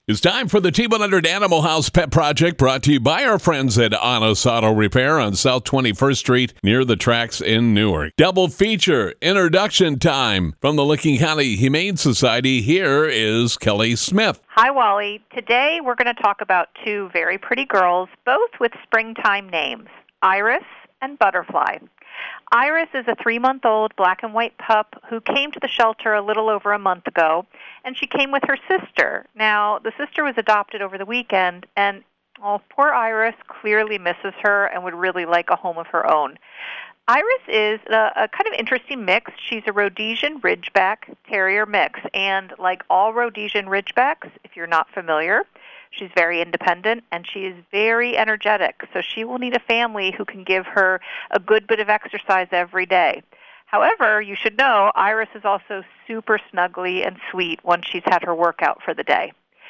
It's time for the T100 Animal House Pet Project, brought to you by our friends at Honest Auto Repair on South 21st Street near the tracks in Newark. Double feature, introduction time. From the Licking County Humane Society, here is Kelly Smith. Hi, Wally. Today we're going to talk about two very pretty girls, both with springtime names, Iris and Butterfly. Iris is a 3-month-old black and white pup who came to the shelter a little over a month ago, and she came with her sister. Now, the sister was adopted over the weekend, and poor Iris clearly misses her and would really like a home of her own. Iris is a kind of interesting mix. She's a Rhodesian Ridgeback Terrier mix, and like all Rhodesian Ridgebacks, if you're not familiar, she's very independent, and she is very energetic, so she will need a family who can give her a good bit of exercise every day. However, you should know Iris is also super snuggly and sweet once she's had her workout for the day.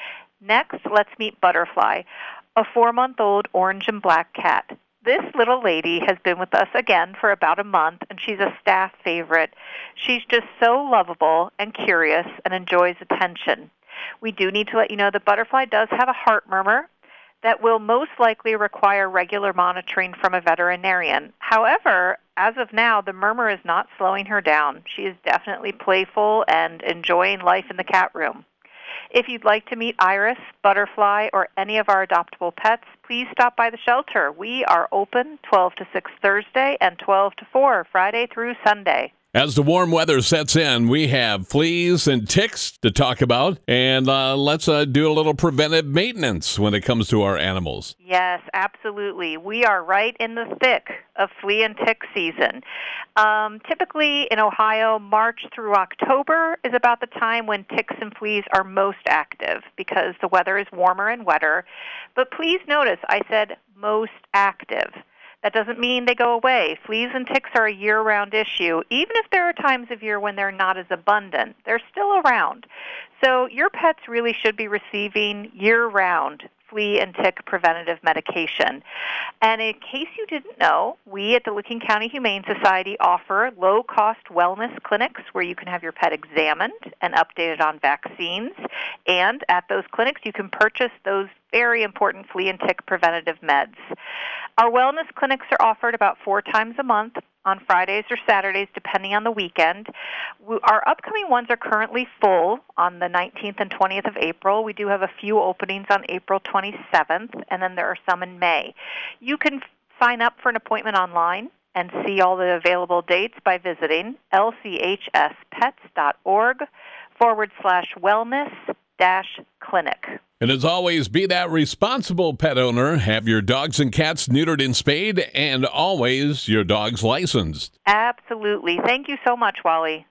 Next, let's meet Butterfly, a 4-month-old orange and black cat. This little lady has been with us again for about a month, and she's a staff favorite. She's just so lovable and curious and enjoys attention. We do need to let you know that Butterfly does have a heart murmur that will most likely require regular monitoring from a veterinarian. However, as of now, the murmur is not slowing her down. She is definitely playful and enjoying life in the cat room. If you'd like to meet Iris, Butterfly, or any of our adoptable pets, please stop by the shelter. We are open 12 to 6 Thursday and 12 to 4 Friday through Sunday. As the warm weather sets in, we have fleas and ticks to talk about, and let's do a little preventive maintenance when it comes to our animals. Yes, absolutely. We are right in the thick of flea and tick season. Typically in Ohio, March through October is about the time when ticks and fleas are most active because the weather is warmer and wetter. But please notice I said most active. That doesn't mean they go away. Fleas and ticks are a year-round issue. Even if there are times of year when they're not as abundant, they're still around. So your pets really should be receiving year-round flea and tick preventative medication. And in case you didn't know, we at the Licking County Humane Society offer low-cost wellness clinics where you can have your pet examined and updated on vaccines. And at those clinics, you can purchase those very important flea and tick preventative meds. Our wellness clinics are offered about 4 times a month on Fridays or Saturdays, depending on the weekend. Our upcoming ones are currently full on the 19th and 20th of April. We do have a few openings on April 27th, and then there are some in May. You can sign up for an appointment online and see all the available dates by visiting lchspets.org/wellness-clinic. And as always, be that responsible pet owner. Have your dogs and cats neutered and spayed, and always your dog's licensed. Absolutely. Thank you so much, Wally.